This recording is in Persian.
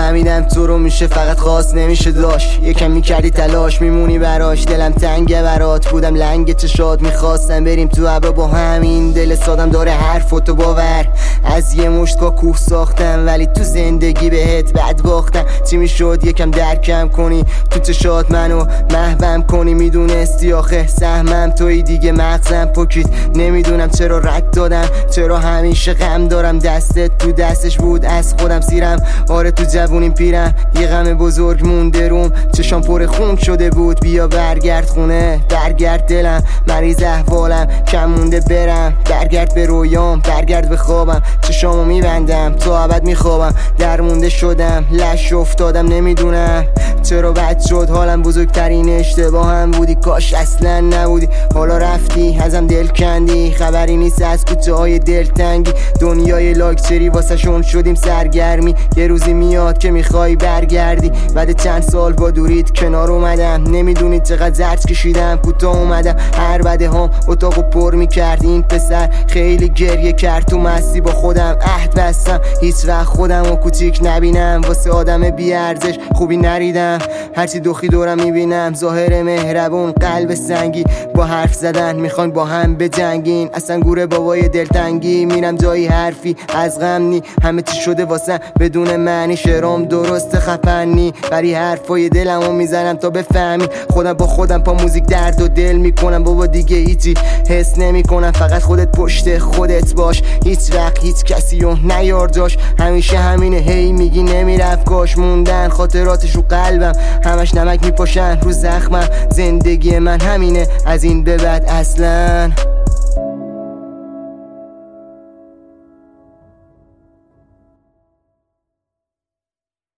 فهمیدم تو رو میشه فقط خواست نمیشه داشت. یکم میکردی تلاش میمونی براش، دلم تنگه برات، بودم لنگ چشات، میخواستم بریم تو هوا با همین دل سادم داره حرفاتو باور. از یه مشتگاه کوه ساختم ولی تو زندگی بهت بد باختم. چی میشد یکم درکم کنی، تو چشات منو محوم کنی. میدونستی آخه سهمم توی دیگه، مغزم پکید. نمیدونم چرا رد دادم، چرا همیشه غم دارم. دستت تو دستش بود از خودم سیرم. آره تو جوونیم پیرم، یه غم بزرگ مونده روم، چشام پر خون شده بود. بیا برگرد خونه، برگرد دلم، مریض احوالم، کم مونده برم. برگرد به رویام، برگرد به خوابم، چشامو میبندم تا ابد میخوابم. درمونده شدم، لش افتادم، نمیدونم چرا بد شد حالم. بزرگترین اشتباهم بودی، کاش اصلا نبودی. حالا رفتی ازم دل کندی، خبری نیست از کوچه های دلتنگی. دنیای لاکچری واسه شون شدیم سرگرمی. یه روزی میاد که میخوای برگردی، بعد چند سال با دورید کنار اومدم. نمیدونی چقدر زرد کشیدم، کوتاه اومدم. هر بده هم اتاقو پر میکرد. این پسر خیلی گریه کرد، تو مستی با خودم عهد بستم هیچ وقت خودمو کوچیک نبینم. واسه آدم بی ارزش خوبی نریدم، هرچی دخی دورم میبینم. ظاهر مهربون قلب سنگی، با حرف زدن میخواین با هم بجنگین. اصلا گوره بابای دلتنگی، میرم جایی حرفی از غم نی. همه چی شده واسه بدون معنی، شعرام درست خفنی، ولی حرفای دلمو میزنم تا بفهمی. خودم با خودم پا موزیک درد و دل میکنم. بابا دیگه هیچی حس نمیکنم، فقط خودت پشت خودت باش. هیچ وقت هیچ کسی رو نیار جاش، همیشه همینه هی میگی نمیرفت کاش. موندن خاطراتش رو قلبم، همش نمک میپاشن رو زخمم. زندگی من همینه از این به بعد اصلا.